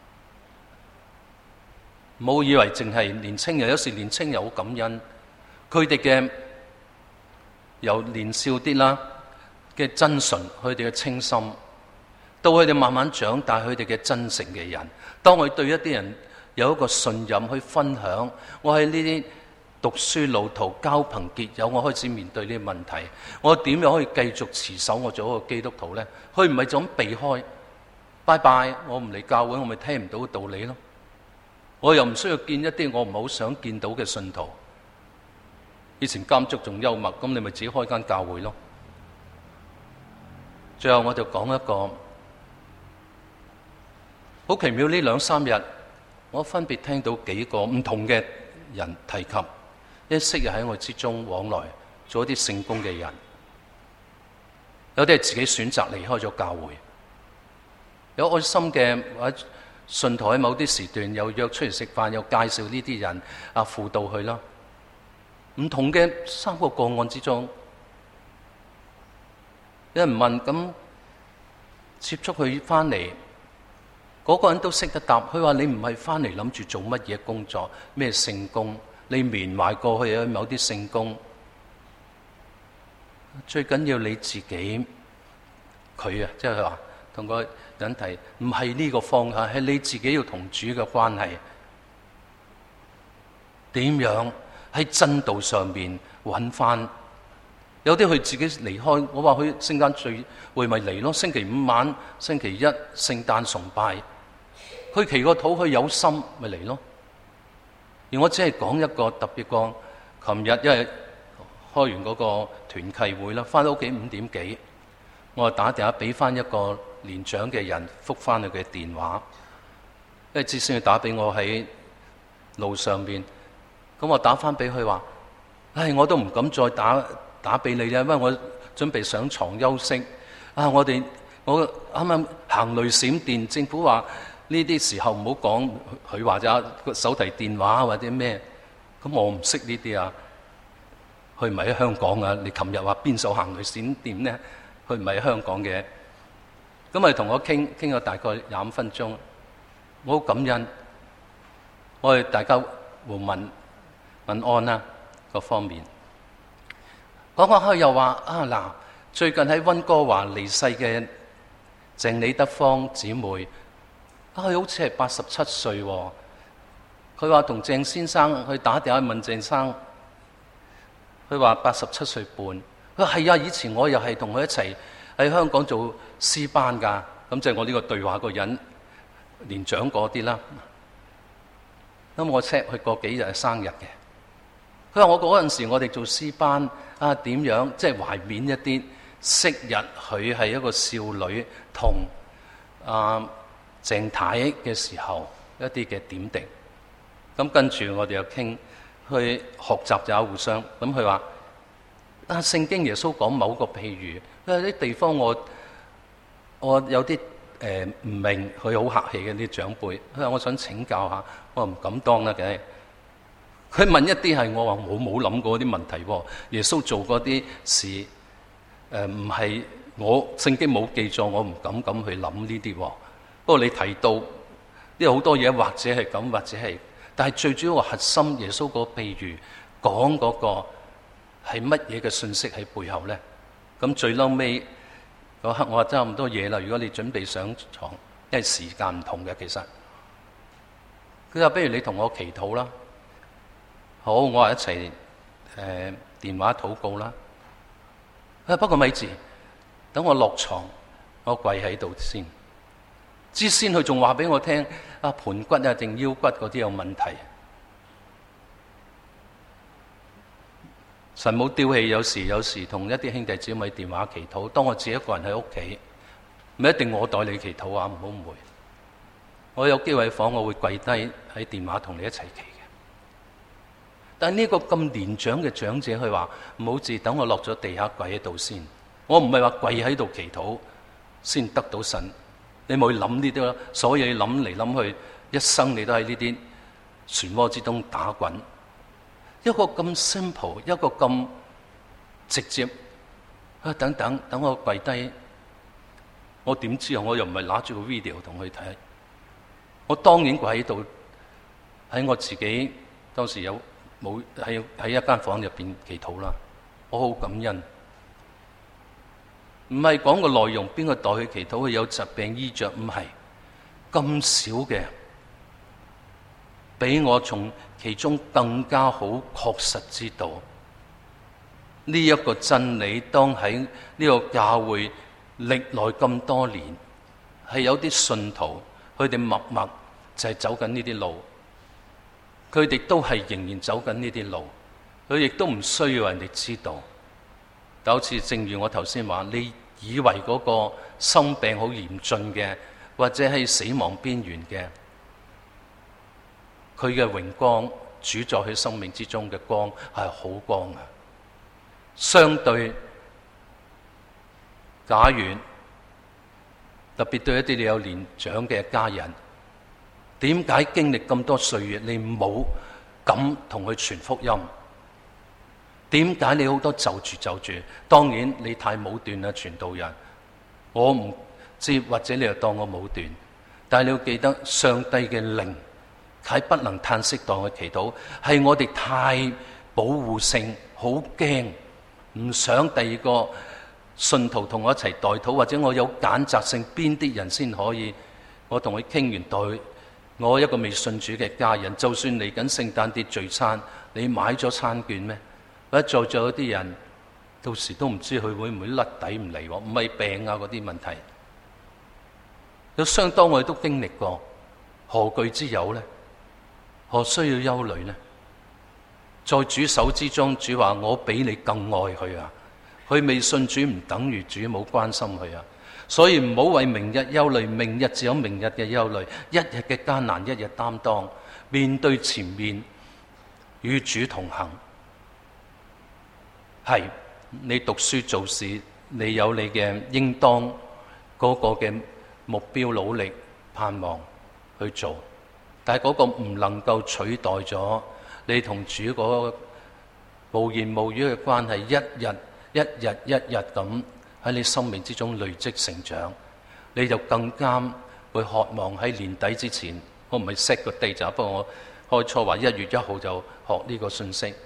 唔好以為淨係年青人，有時年青人好感恩，佢哋嘅由年少啲啦嘅真純，佢哋嘅清心，到佢哋慢慢長大，佢哋嘅真誠嘅人，當佢對一啲人有一個信任去分享，我喺呢啲讀書路途交朋結友，我開始面對呢啲問題，我點樣可以繼續持守我做一個基督徒呢？佢唔係就咁避開，拜拜，我唔嚟教會，我咪聽唔到道理咯。我又唔需要見一啲我唔係好想見到嘅信徒。以前監督仲幽默，咁你咪自己開間教會咯。最後我就講一個好奇妙，呢兩三日我分別聽到幾個唔同嘅人提及，一昔日喺我之中往來做一啲聖工嘅人，有啲係自己選擇離開咗教會，有愛心嘅或者信徒喺某啲時段又約出嚟食飯，又介紹呢啲人啊輔導佢啦。唔同嘅三個個案之中，有人問咁接觸佢翻嚟，嗰個人都識得答。佢話：你唔係翻嚟諗住做乜嘢工作，咩聖工？你緬懷過去有某啲聖工，最緊要你自己。佢啊，即係佢話同個人提，唔係呢個方向，係你自己要同主嘅關係點樣喺真道上面揾翻。有啲佢自己離開，我話佢聖誕聚會咪嚟咯，星期五晚、星期一聖誕崇拜，佢祈個禱，佢有心咪嚟咯。而我只係講一個特別講，琴日因為開完嗰個團契會啦，翻到屋企五點幾，我就打電話俾翻一個年長嘅人，覆翻佢嘅電話，因為之前佢打俾我喺路上邊，咁我打翻俾佢話：唉，我都唔敢再打打俾你啦，因為我準備上床休息。啊，我哋我啱啱行雷閃電，政府話呢啲時候唔好講，佢話咋個手提電話或者咩，咁我唔識呢啲啊。佢唔係喺香港啊，你琴日話邊首行雷閃電呢？佢唔係喺香港嘅。咁咪同我傾傾咗大概廿五分鐘，我好感恩。我哋大家互問問安啦，各方面。講講開又話啊嗱，最近喺溫哥華離世嘅鄭李德芳姊妹，啊佢好似係八十七歲喎。佢話同鄭先生去打電話問鄭生，佢話八十七歲半。佢話係啊，以前我又係同佢一齊喺香港做詩班㗎。咁即係我呢個對話個人年長嗰啲啦。咁我 check 佢過幾日係生日嘅。佢話我嗰陣時我哋做詩班啊，點樣即係懷緬一啲昔日佢係一個少女同啊鄭太嘅時候一啲嘅點滴。咁跟住我哋又傾去學習就互相。咁佢話：但係聖經耶穌講某個譬喻，因為啲地方我我有啲誒唔明，佢好客氣嘅啲長輩。佢話：我想請教下，我唔敢當啦，梗係。佢問一啲係我話我冇諗過啲問題喎。耶穌做嗰啲事誒唔係我聖經冇記載，我唔敢咁去諗呢啲喎。不過你提到呢有好多嘢，或者係咁，或者係，但係最主要個核心，耶穌個譬喻講嗰個係乜嘢嘅信息喺背後咧？咁最嬲尾嗰刻，我話差唔多嘢啦。如果你準備上床，因為時間唔同嘅，其實佢話：不如你同我祈禱啦。好，我話一齊誒、呃、電話禱告啦。啊，不過咪住，等我落床，我跪喺度先。之先佢仲話俾我聽，啊盤骨啊定腰骨嗰啲有問題。神冇丟棄，有時有時同一啲兄弟姊妹電話祈禱。當我自己一個人喺屋企，唔一定我代你祈禱啊，唔好誤會。我有機會房，我會跪低喺電話同你一齊祈。但係呢個咁年長嘅長者，佢話唔好字，等我落咗地下跪喺度先。我唔係話跪喺度祈禱先得到神，你冇去諗呢啲咯。所以你諗嚟諗去，一生你都喺呢啲漩渦之中打滾。一個咁 simple， 一個咁直接啊！等等等我跪低，我點知啊？我又唔係拿住個 video 同佢睇，我當然跪喺度喺我自己當時有。冇喺喺一間房入邊祈禱啦，我好感恩。唔係講個內容，邊個代佢祈禱？佢有疾病醫着，唔係咁少嘅，比我從其中更加好確實知道呢一個真理。當喺呢個教會歷來咁多年，係有啲信徒，佢哋默默就係走緊呢啲路。佢哋都係仍然走緊呢啲路，佢亦都唔需要人哋知道。但好似正如我頭先話，你以為嗰個心病好嚴峻嘅，或者係死亡邊緣嘅，佢嘅榮光主宰佢生命之中嘅光係好光啊。相對，假如特別對一啲你有年長嘅家人，點解經歷咁多歲月，你冇敢同佢傳福音？點解你好多就住就住？當然你太武斷啦，傳道人。我唔知，或者你又當我武斷。但係你要記得，上帝嘅靈係不能嘆息當佢祈禱，係我哋太保護性，好驚，唔想第二個信徒同我一齊代禱，或者我有揀擇性，邊啲人先可以？我同佢傾完代。我一個未信主嘅家人，就算嚟緊聖誕節聚餐，你買咗餐券咩？或者在座嗰啲人，到時都唔知佢會唔會甩底唔嚟喎？唔係病啊嗰啲問題，有相當我哋都經歷過，何懼之有呢？何需要憂慮呢？在主手之中，主話我比你更愛佢啊！佢未信主唔等於主冇關心佢啊！所以唔好為明日憂慮，明日只有明日嘅憂慮，一日嘅艱難一日擔當，面對前面與主同行。係你讀書做事，你有你嘅應當嗰個嘅目標努力盼望去做，但係嗰個唔能夠取代咗你同主嗰個無言無語嘅關係，一日一日一日咁喺你生命之中累積成長，你就更加會渴望喺年底之前，我唔係 set 個 date 咋，不過我開初話一月一號就學呢個信息。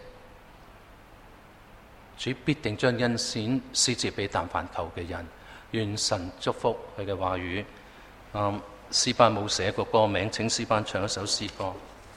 主必定將恩典施賜俾但凡求嘅人，願神祝福佢嘅話語。嗯，詩班冇寫個歌名，請詩班唱一首詩歌。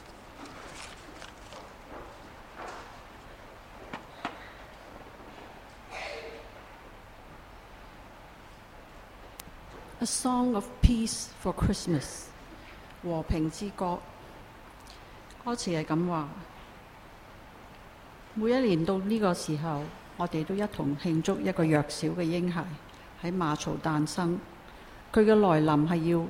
A Song of Peace for Christmas， 和平之歌。歌詞係咁話：每一年到呢個時候， 我哋都一同慶祝一個弱小嘅嬰孩喺馬槽誕生。佢嘅來臨係要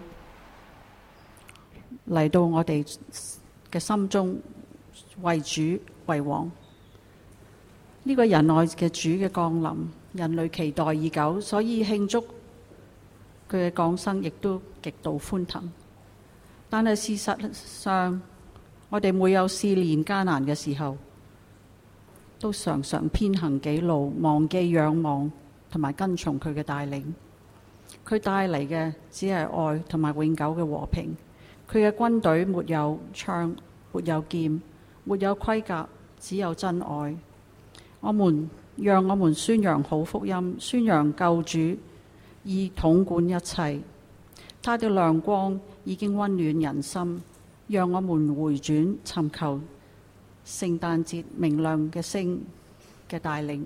嚟到我哋嘅心中，為主為王。呢、這個仁愛嘅主嘅降臨，人類期待已久，所以慶祝佢嘅降生亦都極度歡騰。但係事實上，我哋每有試煉艱難嘅時候，都常常偏行己路，忘記仰望同埋跟從佢嘅帶領。佢帶嚟嘅只係愛同埋永久嘅和平。佢嘅軍隊沒有槍，沒有劍，沒有盔甲，只有真愛。我們讓我們宣揚好福音，宣揚救主已統管一切。他的亮光已經溫暖人心，讓我們回轉尋求聖誕節明亮嘅星嘅帶領。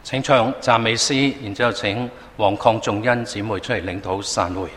請唱讚美詩，然之後請黃鄺仲恩姊妹出嚟領禱散會。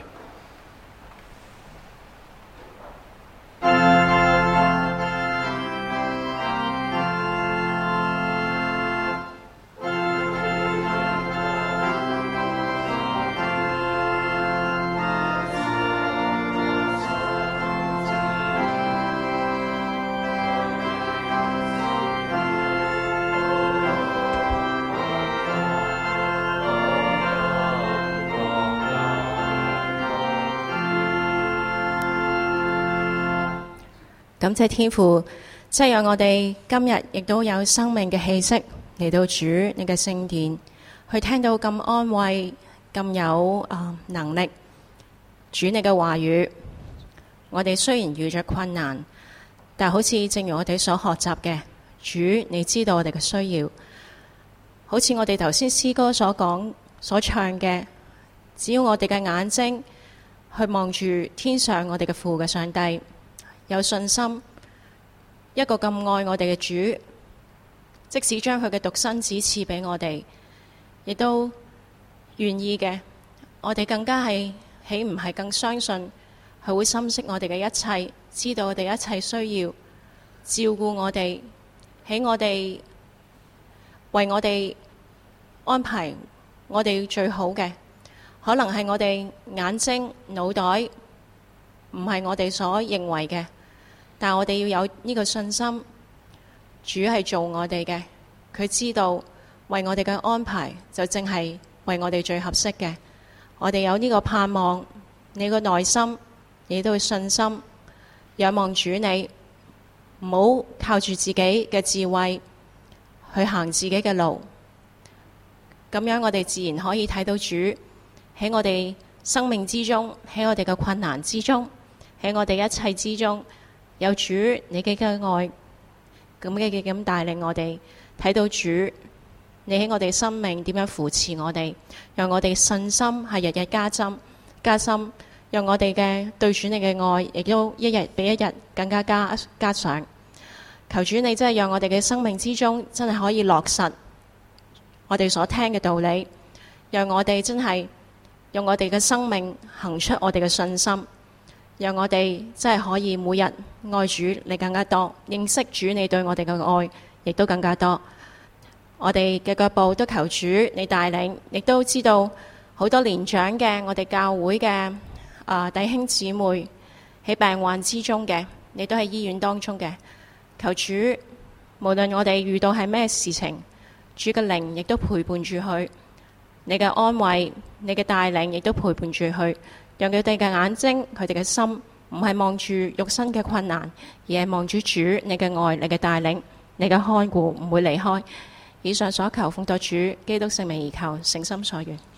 感謝天父，即係讓我哋今日亦都有生命嘅氣息嚟到主你嘅聖殿，去聽到咁安慰、咁有啊、呃、能力主你嘅話語。我哋雖然遇着困難，但好似正如我哋所學習嘅，主你知道我哋嘅需要。好似我哋頭先詩歌所講、所唱嘅，只要我哋嘅眼睛去望住天上我哋嘅父嘅上帝，有信心，一個咁愛我哋嘅主，即使將佢嘅獨生子賜俾我哋，亦都願意嘅。我哋更加係豈唔係更相信佢會深悉我哋嘅一切，知道我哋一切需要，照顧我哋，喺我哋為我哋安排我哋最好嘅。可能係我哋眼睛、腦袋唔係我哋所認為嘅。但我哋要有呢個信心，主係做我哋嘅，佢知道為我哋嘅安排就正係為我哋最合適嘅。我哋有呢個盼望，你個內心你都會信心，仰望主你，唔好靠住自己嘅智慧去行自己嘅路。咁樣我哋自然可以睇到主喺我哋生命之中，喺我哋嘅困難之中，喺我哋一切之中。有主你嘅嘅愛，咁嘅嘅咁帶領我哋睇到主，你喺我哋生命點樣扶持我哋，讓我哋信心係日日加增加深，讓我哋嘅對主你嘅愛亦都一日比一日更加加加上。求主你真係讓我哋嘅生命之中真係可以落實我哋所聽嘅道理，讓我哋真係用我哋嘅生命行出我哋嘅信心。讓我哋真係可以每日愛主你更加多，認識主你對我哋嘅愛亦都更加多。我哋嘅腳步都求主你帶領，亦都知道好多年長嘅我哋教會嘅啊、呃、弟兄姊妹喺病患之中嘅，你都喺醫院當中嘅。求主無論我哋遇到係咩事情，主嘅靈亦都陪伴住佢，你嘅安慰、你嘅帶領亦都陪伴住佢。讓佢哋嘅眼睛、佢哋嘅心唔係望住肉身嘅困難，而係望住主你嘅愛、你嘅帶領、你嘅看顧，唔會離開。以上所求奉託主基督聖名而求，誠心所願。